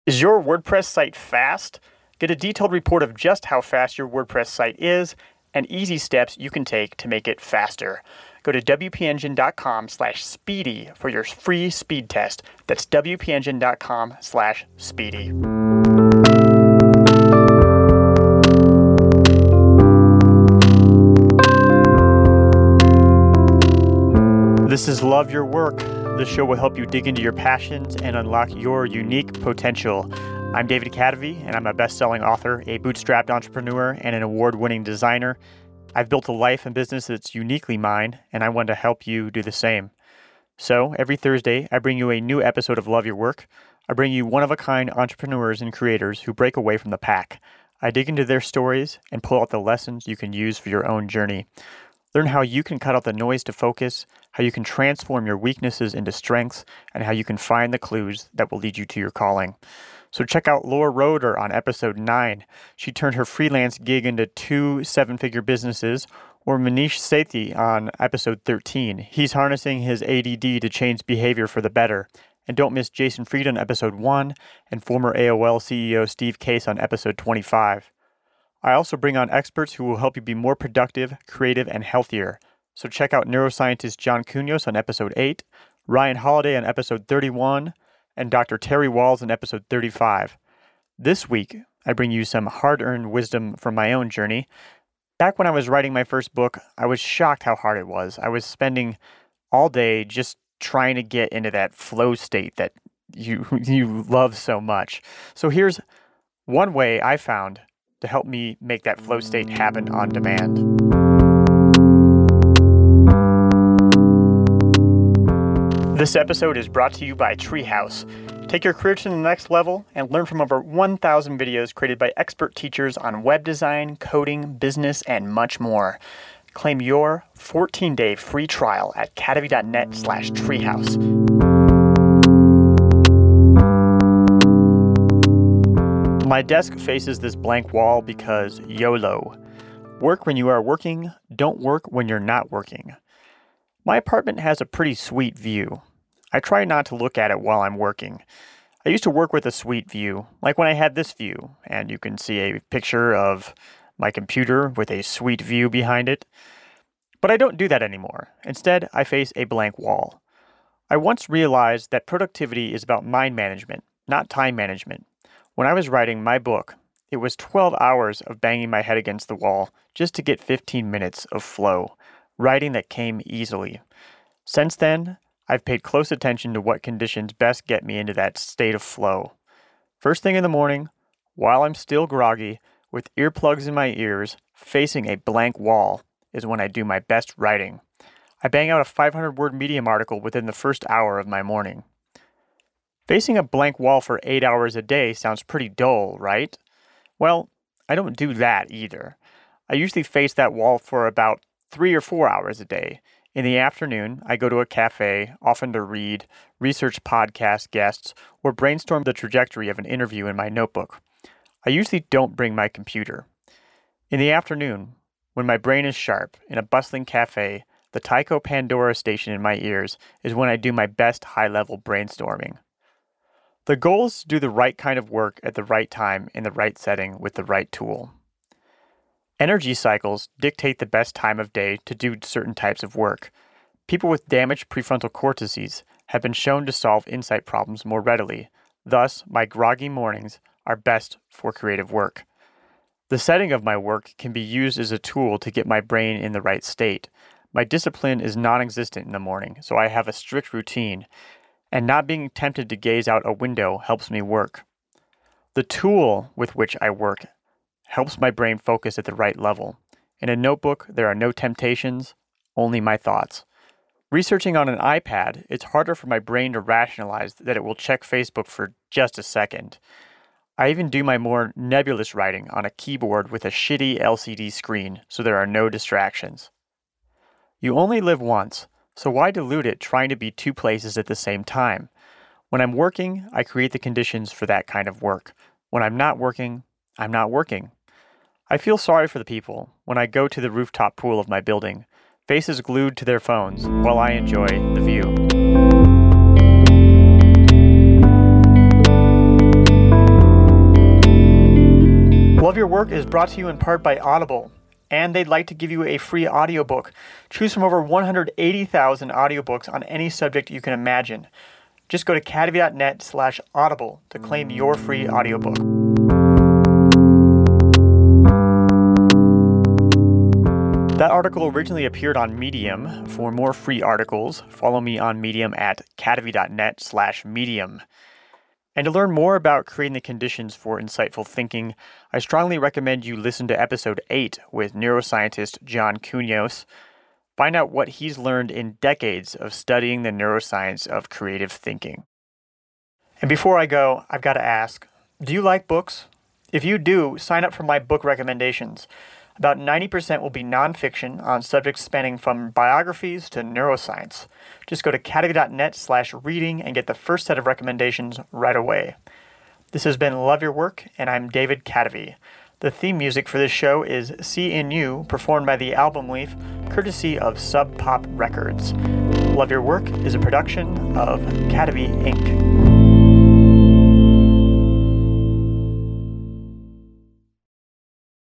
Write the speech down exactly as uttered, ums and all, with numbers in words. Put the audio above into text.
Is your WordPress site fast? Get a detailed report of just how fast your WordPress site is and easy steps you can take to make it faster. Go to W P Engine dot com slash speedy for your free speed test. That's W P Engine dot com slash speedy. This is Love Your Work. This show will help you dig into your passions and unlock your unique potential. I'm David Cadavy, and I'm a best-selling author, a bootstrapped entrepreneur, and an award-winning designer. I've built a life and business that's uniquely mine, and I want to help you do the same. So, every Thursday, I bring you a new episode of Love Your Work. I bring you one-of-a-kind entrepreneurs and creators who break away from the pack. I dig into their stories and pull out the lessons you can use for your own journey. Learn how you can cut out the noise to focus, how you can transform your weaknesses into strengths, and how you can find the clues that will lead you to your calling. So check out Laura Roeder on episode nine. She turned her freelance gig into two seven-figure businesses. Or Manish Sethi on episode thirteen. He's harnessing his A D D to change behavior for the better. And don't miss Jason Fried on episode one and former A O L C E O Steve Case on episode twenty-five. I also bring on experts who will help you be more productive, creative, and healthier. So check out neuroscientist John Cunios on episode eight, Ryan Holiday on episode thirty-one, and Doctor Terry Walls on episode thirty-five. This week, I bring you some hard-earned wisdom from my own journey. Back when I was writing my first book, I was shocked how hard it was. I was spending all day just trying to get into that flow state that you you love so much. So here's one way I found to help me make that flow state happen on demand. This episode is brought to you by Treehouse. Take your career to the next level and learn from over one thousand videos created by expert teachers on web design, coding, business, and much more. Claim your fourteen-day free trial at cadavy.net slash treehouse. My desk faces this blank wall because YOLO. Work when you are working, don't work when you're not working. My apartment has a pretty sweet view. I try not to look at it while I'm working. I used to work with a sweet view, like when I had this view, and you can see a picture of my computer with a sweet view behind it. But I don't do that anymore. Instead, I face a blank wall. I once realized that productivity is about mind management, not time management. When I was writing my book, it was twelve hours of banging my head against the wall just to get fifteen minutes of flow, writing that came easily. Since then, I've paid close attention to what conditions best get me into that state of flow. First thing in the morning, while I'm still groggy, with earplugs in my ears, facing a blank wall, is when I do my best writing. I bang out a five hundred word Medium article within the first hour of my morning. Facing a blank wall for eight hours a day sounds pretty dull, right? Well, I don't do that either. I usually face that wall for about three or four hours a day. In the afternoon, I go to a cafe, often to read, research podcast guests, or brainstorm the trajectory of an interview in my notebook. I usually don't bring my computer. In the afternoon, when my brain is sharp, in a bustling cafe, the Tycho Pandora station in my ears is when I do my best high-level brainstorming. The goal is to do the right kind of work at the right time in the right setting with the right tool. Energy cycles dictate the best time of day to do certain types of work. People with damaged prefrontal cortices have been shown to solve insight problems more readily. Thus, my groggy mornings are best for creative work. The setting of my work can be used as a tool to get my brain in the right state. My discipline is non-existent in the morning, so I have a strict routine, and not being tempted to gaze out a window helps me work. The tool with which I work helps my brain focus at the right level. In a notebook, there are no temptations, only my thoughts. Researching on an iPad, it's harder for my brain to rationalize that it will check Facebook for just a second. I even do my more nebulous writing on a keyboard with a shitty L C D screen, so there are no distractions. You only live once, so why dilute it trying to be two places at the same time? When I'm working, I create the conditions for that kind of work. When I'm not working, I'm not working. I feel sorry for the people when I go to the rooftop pool of my building, faces glued to their phones while I enjoy the view. Love Your Work is brought to you in part by Audible, and they'd like to give you a free audiobook. Choose from over one hundred eighty thousand audiobooks on any subject you can imagine. Just go to cadavy.net slash audible to claim your free audiobook. That article originally appeared on Medium. For more free articles, follow me on Medium at cadavy.net slash medium. And to learn more about creating the conditions for insightful thinking, I strongly recommend you listen to episode eight with neuroscientist John Kounios. Find out what he's learned in decades of studying the neuroscience of creative thinking. And before I go, I've got to ask, do you like books? If you do, sign up for my book recommendations. About ninety percent will be nonfiction on subjects spanning from biographies to neuroscience. Just go to cadavy.net slash reading and get the first set of recommendations right away. This has been Love Your Work, and I'm David Cadavy. The theme music for this show is See in You, performed by the Album Leaf, courtesy of Sub Pop Records. Love Your Work is a production of Cadavy Incorporated.